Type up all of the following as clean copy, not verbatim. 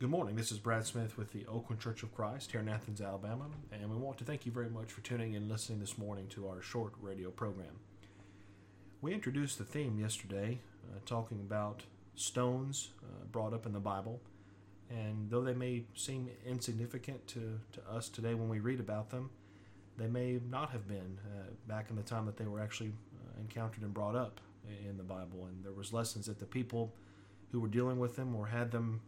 Good morning. This is Brad Smith with the Oakland Church of Christ here in Athens, Alabama, and we want to thank you very much for tuning in and listening this morning to our short radio program. We introduced the theme yesterday, talking about stones brought up in the Bible, and though they may seem insignificant to us today when we read about them, they may not have been back in the time that they were actually encountered and brought up in the Bible, and there was lessons that the people who were dealing with them or had them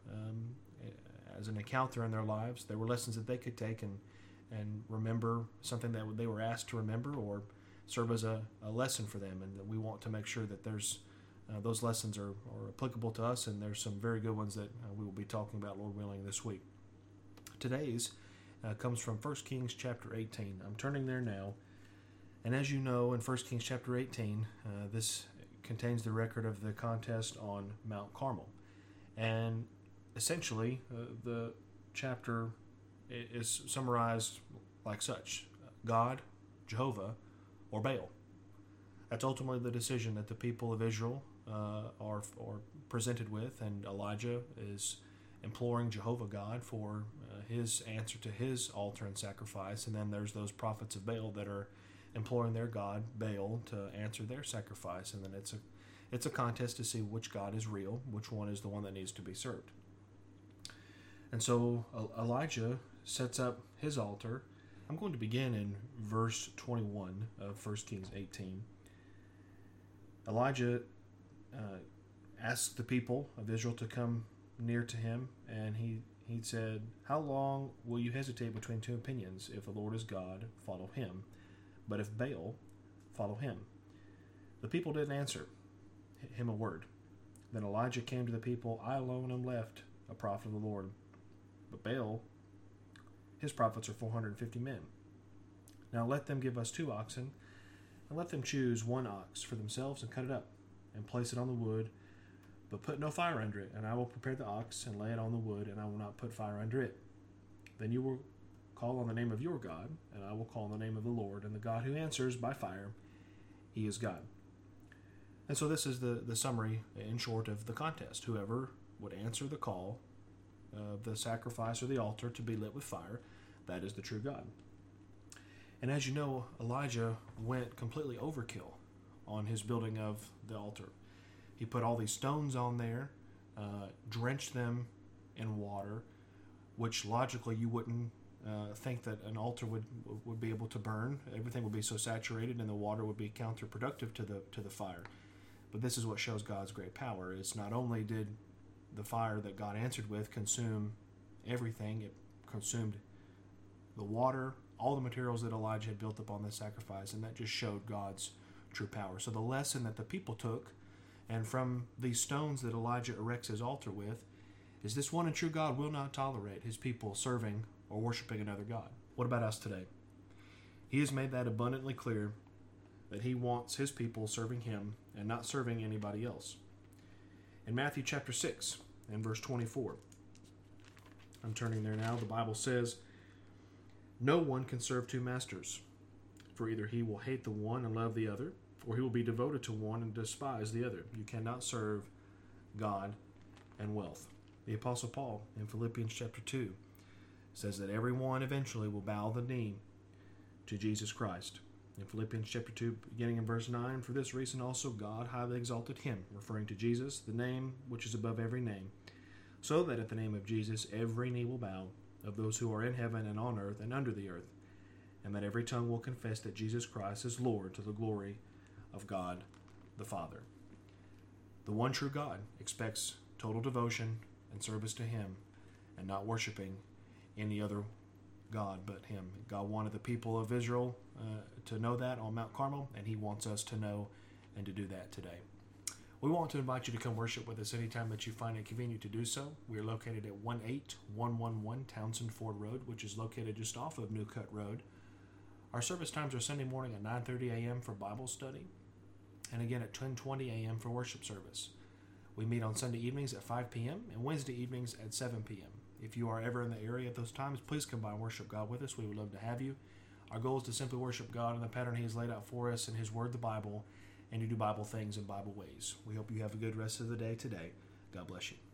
as an encounter in their lives. There were lessons that they could take and remember something that they were asked to remember or serve as a lesson for them. And that we want to make sure that there's those lessons are applicable to us, and there's some very good ones that we will be talking about, Lord willing, this week. Today's comes from 1 Kings chapter 18. I'm turning there now. And as you know, in 1 Kings chapter 18, this contains the record of the contest on Mount Carmel. And essentially, the chapter is summarized like such: God, Jehovah, or Baal. That's ultimately the decision that the people of Israel are presented with, and Elijah is imploring Jehovah God for his answer to his altar and sacrifice, and then there's those prophets of Baal that are imploring their god, Baal, to answer their sacrifice, and then it's a contest to see which God is real, which one is the one that needs to be served. And so Elijah sets up his altar. I'm going to begin in verse 21 of 1 Kings 18. Elijah asked the people of Israel to come near to him, and he said, "How long will you hesitate between two opinions? If the Lord is God, follow him. But if Baal, follow him." The people didn't answer him a word. Then Elijah came to the people, "I alone am left, a prophet of the Lord. But Baal, his prophets are 450 men. Now let them give us 2 oxen, and let them choose 1 ox for themselves and cut it up, and place it on the wood, but put no fire under it. And I will prepare the ox and lay it on the wood, and I will not put fire under it. Then you will call on the name of your God, and I will call on the name of the Lord, and the God who answers by fire, he is God." And so this is the summary, in short, of the contest. Whoever would answer the call of the sacrifice or the altar to be lit with fire, that is the true God. And as you know, Elijah went completely overkill on his building of the altar. He put all these stones on there, drenched them in water, which logically you wouldn't think that an altar would be able to burn. Everything would be so saturated, and the water would be counterproductive to the fire. But this is what shows God's great power. It's not only did the fire that God answered with consume everything, it consumed the water, all the materials that Elijah had built up on this sacrifice, and that just showed God's true power. So the lesson that the people took, and from these stones that Elijah erects his altar with, is this one and true God will not tolerate his people serving or worshiping another God. What about us today? He has made that abundantly clear that he wants his people serving him and not serving anybody else. In Matthew chapter 6 and verse 24, I'm turning there now, the Bible says, "No one can serve 2 masters, for either he will hate the one and love the other, or he will be devoted to one and despise the other. You cannot serve God and wealth." The Apostle Paul in Philippians chapter 2 says that everyone eventually will bow the knee to Jesus Christ. In Philippians chapter 2, beginning in verse 9, "For this reason also God highly exalted him," referring to Jesus, "the name which is above every name, so that at the name of Jesus every knee will bow, of those who are in heaven and on earth and under the earth, and that every tongue will confess that Jesus Christ is Lord, to the glory of God the Father." The one true God expects total devotion and service to him, and not worshiping any other God but him. God wanted the people of Israel to know that on Mount Carmel, and he wants us to know and to do that today. We want to invite you to come worship with us anytime that you find it convenient to do so. We are located at 18111 Townsend Ford Road, which is located just off of New Cut Road. Our service times are Sunday morning at 9:30 a.m. for Bible study, and again at 10:20 a.m. for worship service. We meet on Sunday evenings at 5 p.m. and Wednesday evenings at 7 p.m. If you are ever in the area at those times, please come by and worship God with us. We would love to have you. Our goal is to simply worship God in the pattern he has laid out for us in his word, the Bible, and to do Bible things in Bible ways. We hope you have a good rest of the day today. God bless you.